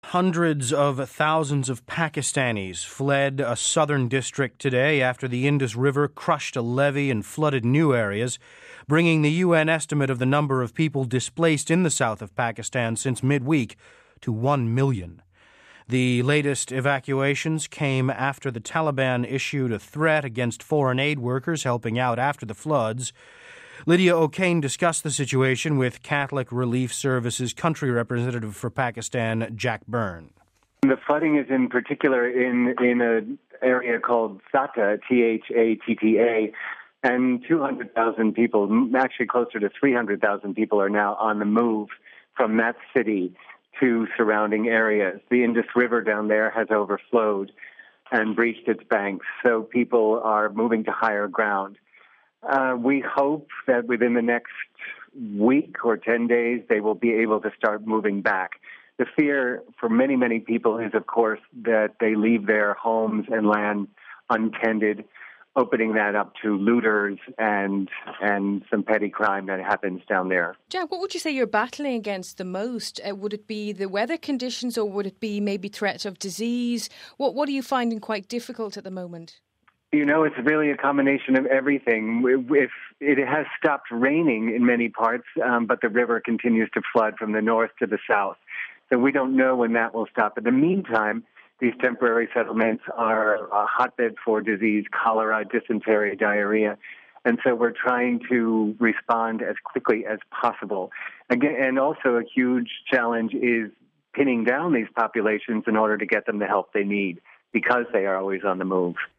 Hundreds of thousands of Pakistanis fled a southern district today after the Indus River crushed a levee and flooded new areas, bringing the UN estimate of the number of people displaced in the south of Pakistan since midweek to 1 million. The latest evacuations came after the Taliban issued a threat against foreign aid workers helping out after the floods. Lydia O'Kane discussed the situation with Catholic Relief Service's country representative for Pakistan, Jack Byrne. The flooding is in particular in an area called Thatta, Thatta, and 200,000 people, actually closer to 300,000 people are now on the move from that city to surrounding areas. The Indus River down there has overflowed and breached its banks, so people are moving to higher ground. We hope that within the next week or 10 days, they will be able to start moving back. The fear for many, many people is, of course, that they leave their homes and land untended, opening that up to looters and some petty crime that happens down there. Jack, what would you say you're battling against the most? Would it be the weather conditions, or would it be maybe threats of disease? What are you finding quite difficult at the moment? You know, it's really a combination of everything. If it has stopped raining in many parts, but the river continues to flood from the north to the south. So we don't know when that will stop. In the meantime, these temporary settlements are a hotbed for disease, cholera, dysentery, diarrhea. And so we're trying to respond as quickly as possible. Again, and also a huge challenge is pinning down these populations in order to get them the help they need, because they are always on the move.